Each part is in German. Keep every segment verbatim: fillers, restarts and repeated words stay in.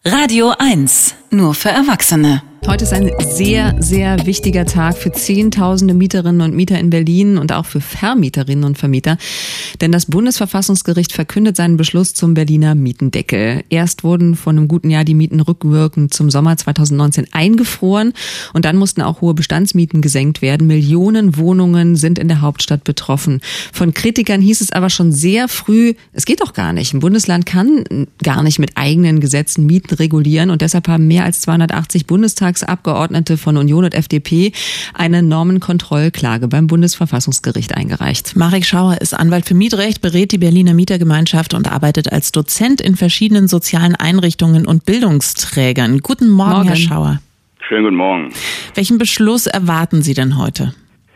Radio eins, nur für Erwachsene. Heute ist ein sehr, sehr wichtiger Tag für Zehntausende Mieterinnen und Mieter in Berlin und auch für Vermieterinnen und Vermieter. Denn das Bundesverfassungsgericht verkündet seinen Beschluss zum Berliner Mietendeckel. Erst wurden vor einem guten Jahr die Mieten rückwirkend zum Sommer zweitausendneunzehn eingefroren und dann mussten auch hohe Bestandsmieten gesenkt werden. Millionen Wohnungen sind in der Hauptstadt betroffen. Von Kritikern hieß es aber schon sehr früh, es geht doch gar nicht. Ein Bundesland kann gar nicht mit eigenen Gesetzen Mieten regulieren und deshalb haben mehr als zweihundertachtzig Bundestags Abgeordnete von Union und F D P eine Normenkontrollklage beim Bundesverfassungsgericht eingereicht. Marek Schauer ist Anwalt für Mietrecht, berät die Berliner Mietergemeinschaft und arbeitet als Dozent in verschiedenen sozialen Einrichtungen und Bildungsträgern. Guten Morgen, Morgen. Herr Schauer. Schönen guten Morgen. Welchen Beschluss erwarten Sie denn heute?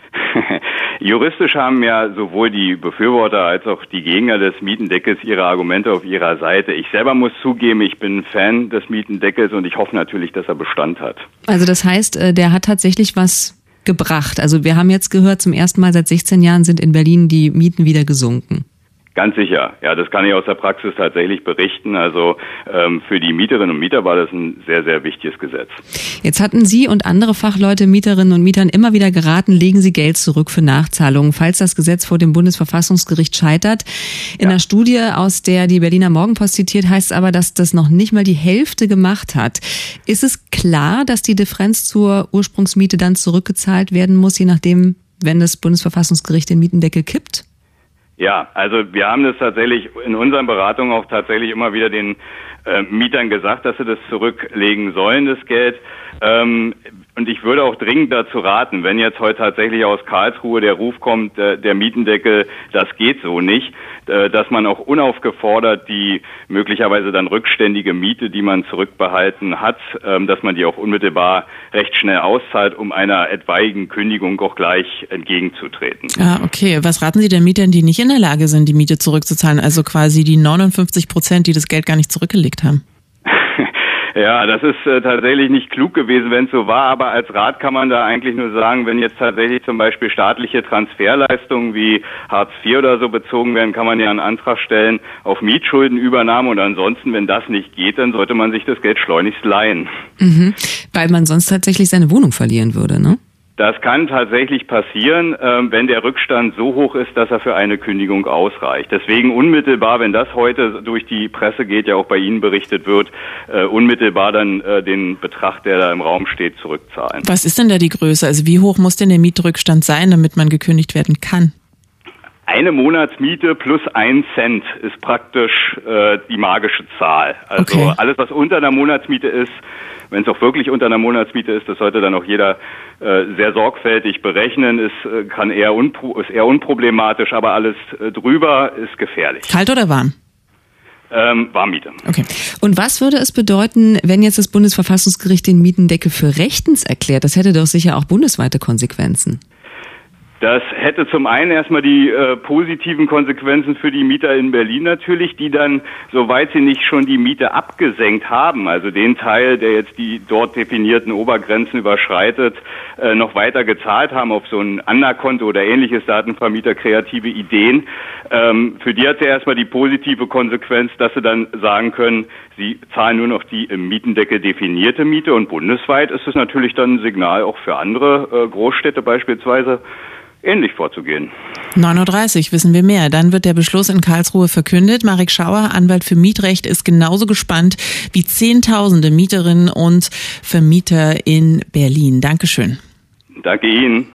Juristisch haben ja sowohl die Befürworter als auch die Gegner des Mietendeckels ihre Argumente auf ihrer Seite. Ich selber muss zugeben, ich bin Fan des Mietendeckels und ich hoffe natürlich, dass er Bestand hat. Also das heißt, der hat tatsächlich was gebracht. Also wir haben jetzt gehört, zum ersten Mal seit sechzehn Jahren sind in Berlin die Mieten wieder gesunken. Ganz sicher. Ja, das kann ich aus der Praxis tatsächlich berichten. Also ähm, für die Mieterinnen und Mieter war das ein sehr, sehr wichtiges Gesetz. Jetzt hatten Sie und andere Fachleute Mieterinnen und Mietern immer wieder geraten, legen Sie Geld zurück für Nachzahlungen, falls das Gesetz vor dem Bundesverfassungsgericht scheitert. In ja. einer Studie, aus der die Berliner Morgenpost zitiert, heißt es aber, dass das noch nicht mal die Hälfte gemacht hat. Ist es klar, dass die Differenz zur Ursprungsmiete dann zurückgezahlt werden muss, je nachdem, wenn das Bundesverfassungsgericht den Mietendeckel kippt? Ja, also wir haben das tatsächlich in unseren Beratungen auch tatsächlich immer wieder den äh, Mietern gesagt, dass sie das zurücklegen sollen, das Geld. Ähm, und ich würde auch dringend dazu raten, wenn jetzt heute tatsächlich aus Karlsruhe der Ruf kommt, äh, der Mietendeckel, das geht so nicht, äh, dass man auch unaufgefordert die möglicherweise dann rückständige Miete, die man zurückbehalten hat, äh, dass man die auch unmittelbar recht schnell auszahlt, um einer etwaigen Kündigung auch gleich entgegenzutreten. Ah, okay. Was raten Sie den Mietern, die nicht in der Lage sind, die Miete zurückzuzahlen, also quasi die neunundfünfzig Prozent, die das Geld gar nicht zurückgelegt haben? Ja, das ist äh, tatsächlich nicht klug gewesen, wenn es so war, aber als Rat kann man da eigentlich nur sagen, wenn jetzt tatsächlich zum Beispiel staatliche Transferleistungen wie Hartz vier oder so bezogen werden, kann man ja einen Antrag stellen auf Mietschuldenübernahme und ansonsten, wenn das nicht geht, dann sollte man sich das Geld schleunigst leihen. Mhm, weil man sonst tatsächlich seine Wohnung verlieren würde, ne? Das kann tatsächlich passieren, wenn der Rückstand so hoch ist, dass er für eine Kündigung ausreicht. Deswegen unmittelbar, wenn das heute durch die Presse geht, ja auch bei Ihnen berichtet wird, unmittelbar dann den Betrag, der da im Raum steht, zurückzahlen. Was ist denn da die Größe? Also wie hoch muss denn der Mietrückstand sein, damit man gekündigt werden kann? Eine Monatsmiete plus ein Cent ist praktisch äh, die magische Zahl. Also okay. Alles, was unter einer Monatsmiete ist, wenn es auch wirklich unter einer Monatsmiete ist, das sollte dann auch jeder äh, sehr sorgfältig berechnen, ist, äh, kann eher unpro- ist eher unproblematisch, aber alles äh, drüber ist gefährlich. Kalt oder warm? Ähm, Warmmiete. Okay. Und was würde es bedeuten, wenn jetzt das Bundesverfassungsgericht den Mietendeckel für rechtens erklärt? Das hätte doch sicher auch bundesweite Konsequenzen. Das hätte zum einen erstmal die äh, positiven Konsequenzen für die Mieter in Berlin natürlich, die dann, soweit sie nicht schon die Miete abgesenkt haben, also den Teil, der jetzt die dort definierten Obergrenzen überschreitet, äh, noch weiter gezahlt haben auf so ein Anderkonto oder ähnliches, da hatten Vermieter kreative Ideen. Ähm, für die hat ja erstmal die positive Konsequenz, dass sie dann sagen können, sie zahlen nur noch die im Mietendeckel definierte Miete und bundesweit ist es natürlich dann ein Signal auch für andere äh, Großstädte beispielsweise, ähnlich vorzugehen. neun Uhr dreißig wissen wir mehr. Dann wird der Beschluss in Karlsruhe verkündet. Marek Schauer, Anwalt für Mietrecht, ist genauso gespannt wie Zehntausende Mieterinnen und Vermieter in Berlin. Dankeschön. Danke Ihnen.